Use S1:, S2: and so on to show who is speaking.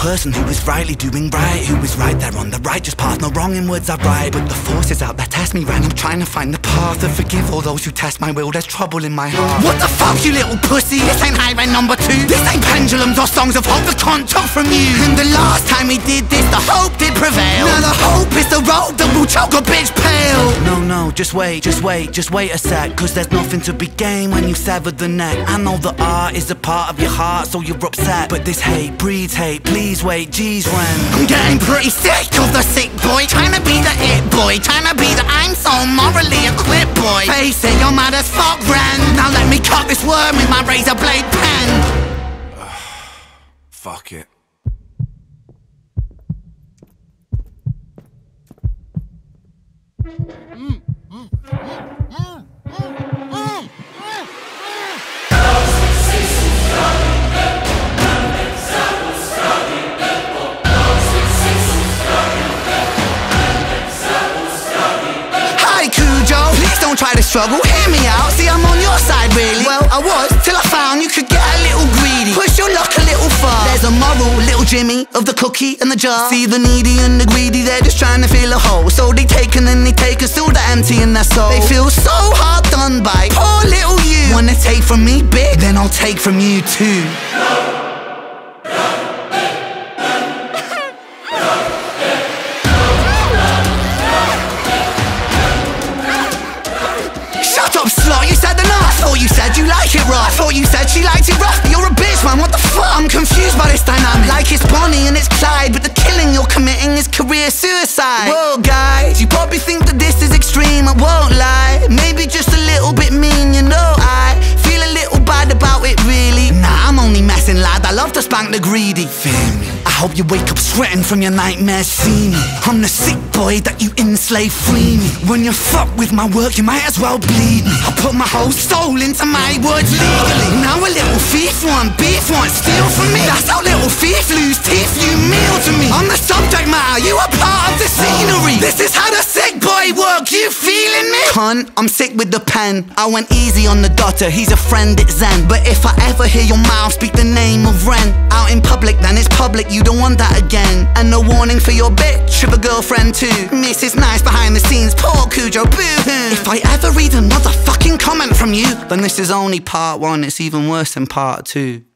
S1: person who is rightly doing right, who is right there on the righteous path, no wrong in words I write. But the forces out there test me right, I'm trying to find the path to forgive all those who test my will. There's trouble in my heart. What the fuck, you little pussy? This ain't Highway number 2. This ain't pendulums or songs of hope the cunt took from you. And the last time we did this, the hope did prevail. Now the hope is the road that will choke a bitch pale. No, just wait a sec, cause there's nothing to be gained when you sever the neck. I know that art is a part of your heart, so you're upset, but this hate breeds hate. Please wait, geez, when I'm getting pretty sick of the sick boy, trying to be the it boy, trying to be the I'm so morally equipped boy. Face it, you're mad as fuck, Ren. Now let me cut this worm with my razor blade pen.
S2: Fuck it.
S1: Try to struggle, hear me out, see I'm on your side really. Well, I was, till I found you could get a little greedy. Push your luck a little far. There's a moral, little Jimmy, of the cookie and the jar. See the needy and the greedy, they're just trying to fill a hole. So they take and then they take and still they're empty in their soul. They feel so hard done by, poor little you. Wanna take from me big, then I'll take from you too. Slut, you said enough. I thought you said you like it rough. I thought you said she liked it rough, but you're a bitch, man, what the fuck? I'm confused by this dynamic. Like it's Bonnie and it's Clyde, but the killing you're committing is career suicide. Whoa, guys, you probably think that this is extreme, I won't lie. Maybe just a little bit mean, you know. I feel a little bad about it, really. Nah, I'm only messing, lad, I love to spank the greedy. Fear me, I hope you wake up sweating from your nightmares, see me. I'm the sick boy that you enslave, free me. When you fuck with my work, you might as well bleed me. I put my whole soul into my words legally. Now a little thief want beef, want steal from me. That's how little thief lose teeth, you meal to me. I'm the subject matter, you are part of the scenery. This is how the sick boy work, you feeling me? Cunt, I'm sick with the pen. I went easy on the daughter, he's a friend, it's Zen. But if I ever hear your mouth speak the name of Ren out in public, then it's public, you don't want that again. And no warning for your bitch, of a girlfriend too. Mrs. Nice behind the scenes, poor Cujo, boo-hoo. If I ever read another fucking comment from you, then this is only part 1, it's even worse than part 2.